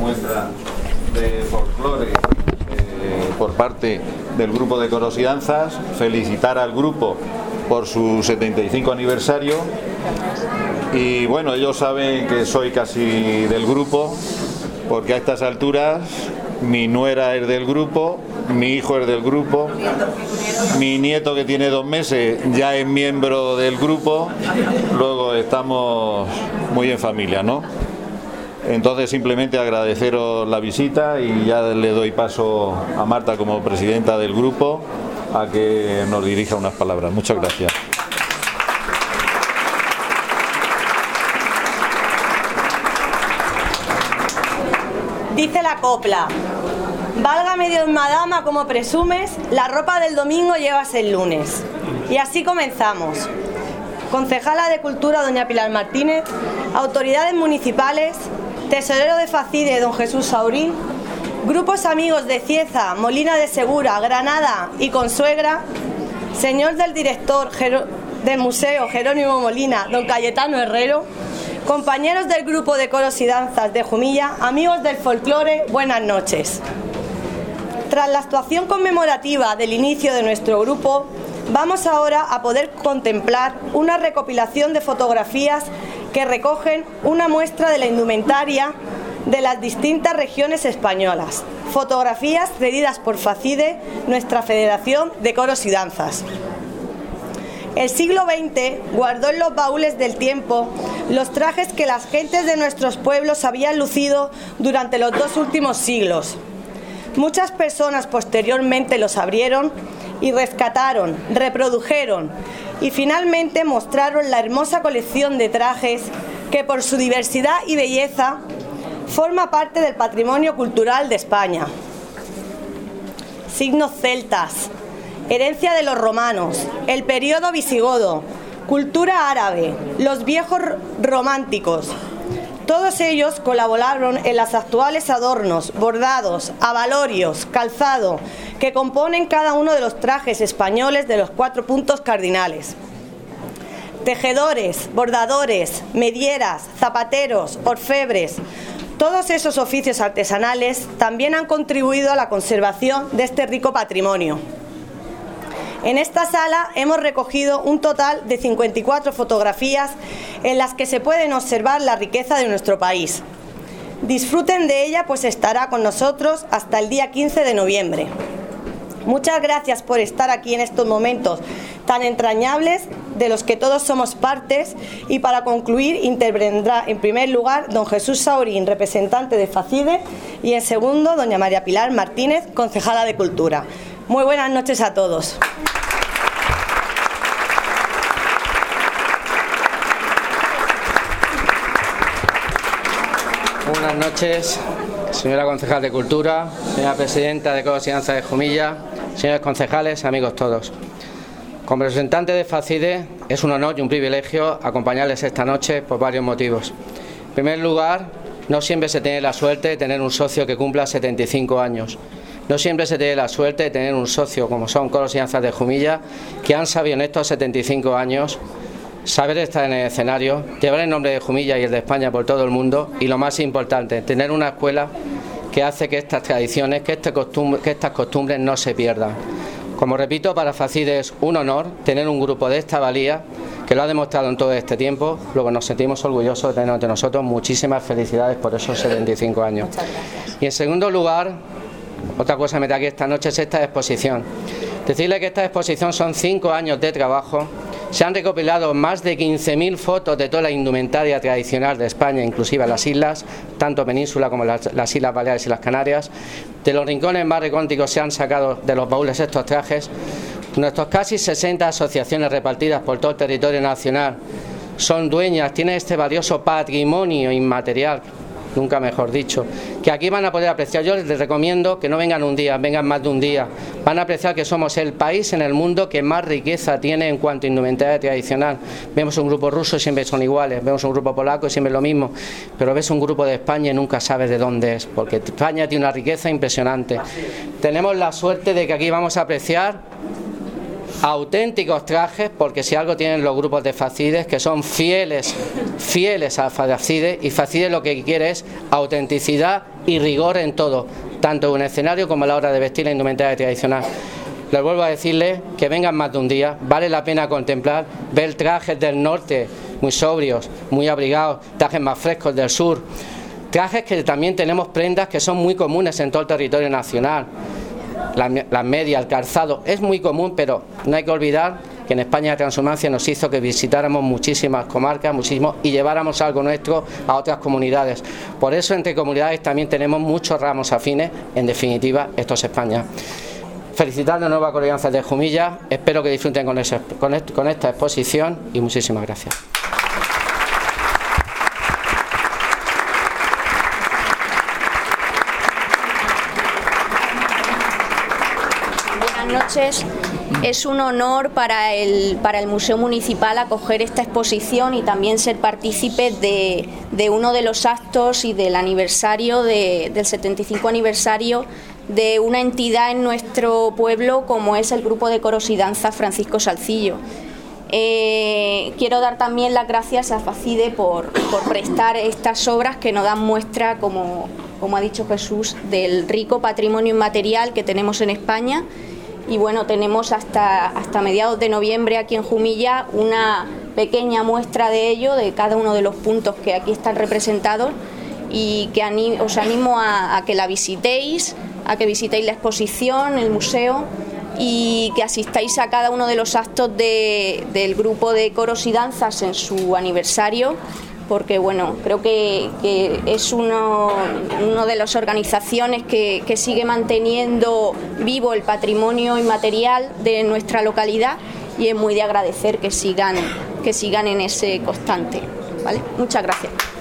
muestra de folclore por parte del grupo de coros y danzas, felicitar al grupo por su 75 aniversario y bueno, ellos saben que soy casi del grupo porque a estas alturas mi nuera es del grupo, mi hijo es del grupo, mi nieto que tiene 2 meses ya es miembro del grupo, luego estamos muy en familia, ¿no? Entonces simplemente agradeceros la visita y ya le doy paso a Marta como presidenta del grupo a que nos dirija unas palabras. Muchas gracias. Dice la copla: válgame Dios, madama, como presumes, la ropa del domingo llevas el lunes. Y así comenzamos. Concejala de Cultura, doña Pilar Martínez, autoridades municipales, tesorero de Facide, don Jesús Saurín, grupos amigos de Cieza, Molina de Segura, Granada y Consuegra, señor del director del museo Jerónimo Molina, don Cayetano Herrero, compañeros del grupo de coros y danzas de Jumilla, amigos del folclore, buenas noches. Tras la actuación conmemorativa del inicio de nuestro grupo, vamos ahora a poder contemplar una recopilación de fotografías que recogen una muestra de la indumentaria de las distintas regiones españolas. Fotografías cedidas por Facide, nuestra Federación de Coros y Danzas. El siglo XX guardó en los baúles del tiempo los trajes que las gentes de nuestros pueblos habían lucido durante los 2 últimos siglos. Muchas personas posteriormente los abrieron y rescataron, reprodujeron y finalmente mostraron la hermosa colección de trajes que por su diversidad y belleza forma parte del patrimonio cultural de España. Signos celtas, herencia de los romanos, el periodo visigodo, cultura árabe, los viejos románticos. Todos ellos colaboraron en los actuales adornos, bordados, abalorios, calzado, que componen cada uno de los trajes españoles de los 4 puntos cardinales. Tejedores, bordadores, medieras, zapateros, orfebres, todos esos oficios artesanales también han contribuido a la conservación de este rico patrimonio. En esta sala hemos recogido un total de 54 fotografías en las que se pueden observar la riqueza de nuestro país. Disfruten de ella, pues estará con nosotros hasta el día 15 de noviembre. Muchas gracias por estar aquí en estos momentos tan entrañables de los que todos somos partes, y para concluir intervendrá en primer lugar don Jesús Saurín, representante de Facide, y en segundo doña María Pilar Martínez, concejala de Cultura. Muy buenas noches a todos. Buenas noches, señora concejal de Cultura, señora presidenta de Coros y Danzas de Jumilla, señores concejales, amigos todos. Como representante de Facide, es un honor y un privilegio acompañarles esta noche por varios motivos. En primer lugar, no siempre se tiene la suerte de tener un socio que cumpla 75 años. No siempre se tiene la suerte de tener un socio como son Coros y Danzas de Jumilla, que han sabido en estos 75 años saber estar en el escenario, llevar el nombre de Jumilla y el de España por todo el mundo, y lo más importante, tener una escuela que hace que estas tradiciones, que estas costumbres no se pierdan. Como repito, para Facide es un honor tener un grupo de esta valía que lo ha demostrado en todo este tiempo. Luego nos sentimos orgullosos de tener entre nosotros. Muchísimas felicidades por esos 75 años. Y en segundo lugar, otra cosa que me trae aquí esta noche es esta exposición. Decirle que esta exposición son 5 años de trabajo. Se han recopilado más de 15.000 fotos de toda la indumentaria tradicional de España, inclusive las islas, tanto Península como las Islas Baleares y las Canarias. De los rincones más recónditos se han sacado de los baúles estos trajes. Nuestras casi 60 asociaciones repartidas por todo el territorio nacional son dueñas, tienen este valioso patrimonio inmaterial, nunca mejor dicho, que aquí van a poder apreciar. Yo les recomiendo que no vengan un día, vengan más de un día. Van a apreciar que somos el país en el mundo que más riqueza tiene en cuanto a indumentaria tradicional. Vemos un grupo ruso y siempre son iguales, vemos un grupo polaco y siempre es lo mismo, pero ves un grupo de España y nunca sabes de dónde es, porque España tiene una riqueza impresionante. Tenemos la suerte de que aquí vamos a apreciar auténticos trajes, porque si algo tienen los grupos de Facides, que son fieles a Facides, y Facides lo que quiere es autenticidad y rigor en todo, tanto en un escenario como a la hora de vestir la indumentaria tradicional. Les vuelvo a decirles que vengan más de un día, vale la pena contemplar, ver trajes del norte muy sobrios, muy abrigados, trajes más frescos del sur, trajes que también tenemos prendas que son muy comunes en todo el territorio nacional. Las medias, el calzado, es muy común, pero no hay que olvidar que en España la transhumancia nos hizo que visitáramos muchísimas comarcas, y lleváramos algo nuestro a otras comunidades. Por eso entre comunidades también tenemos muchos ramos afines, en definitiva, esto es España. Felicitar de nuevo a Corocidanzas de Jumilla, espero que disfruten con esta exposición y muchísimas gracias. Buenas noches. Es un honor para el Museo Municipal acoger esta exposición y también ser partícipe de uno de los actos y del aniversario del 75 aniversario de una entidad en nuestro pueblo como es el Grupo de Coros y Danzas Francisco Salcillo. Quiero dar también las gracias a Facide por prestar estas obras que nos dan muestra, como ha dicho Jesús, del rico patrimonio inmaterial que tenemos en España. Y bueno, tenemos hasta mediados de noviembre aquí en Jumilla una pequeña muestra de ello, de cada uno de los puntos que aquí están representados, y que os animo a que la visitéis, a que visitéis la exposición, el museo, y que asistáis a cada uno de los actos del grupo de coros y danzas en su aniversario, porque bueno, creo que es uno de las organizaciones que sigue manteniendo vivo el patrimonio inmaterial de nuestra localidad, y es muy de agradecer que sigan en ese constante, ¿vale? Muchas gracias.